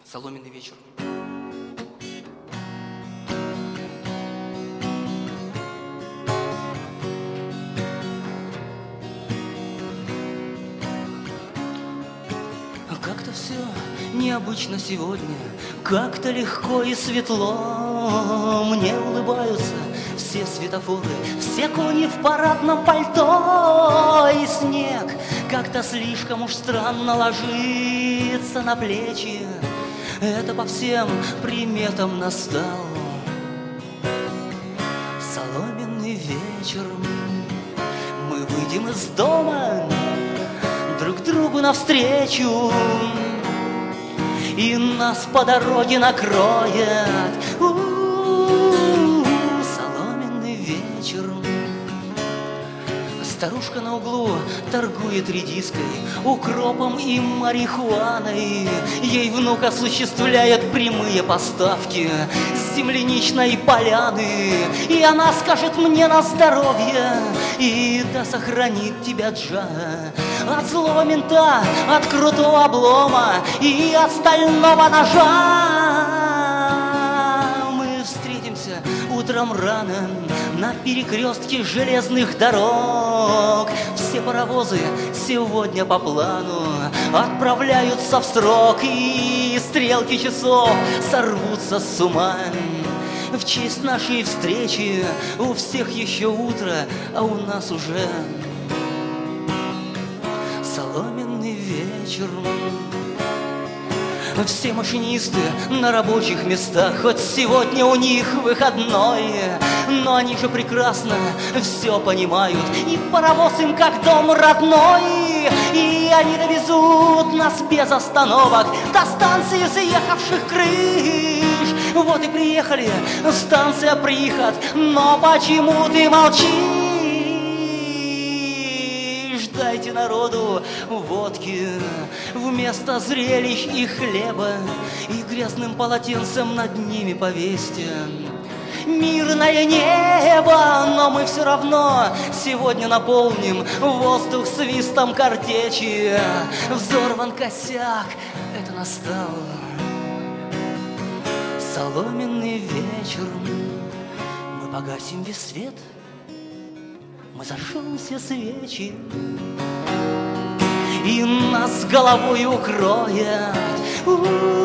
Соломенный вечер. Как-то все необычно сегодня, как-то легко и светло. Мне улыбаются все светофоры, все кони в парадном пальто. И снег как-то слишком уж странно ложится на плечи. Это по всем приметам настал соломенный вечер. Мы выйдем из дома друг другу навстречу, и нас по дороге накроет соломенный вечер. Старушка на углу торгует редиской, укропом и марихуаной. Ей внук осуществляет прямые поставки с земляничной поляны. И она скажет мне на здоровье: и да сохранит тебя Джа от злого мента, от крутого облома и от стального ножа. Мы встретимся утром рано на перекрестке железных дорог. Все паровозы сегодня по плану отправляются в срок, и стрелки часов сорвутся с ума. В честь нашей встречи у всех еще утро, а у нас уже соломенный вечер. Все машинисты на рабочих местах, хоть сегодня у них выходной, но они же прекрасно все понимают, и паровоз им как дом родной. И они довезут нас без остановок до станции заехавших крыш. Вот и приехали, станция Приход, но почему ты молчишь? Дайте народу водки вместо зрелищ и хлеба, и грязным полотенцем над ними повесьте мирное небо. Но мы все равно сегодня наполним воздух свистом картечи. Взорван косяк, это настал соломенный вечер. Мы погасим весь свет, мы зажжем все свечи, и нас головой укроет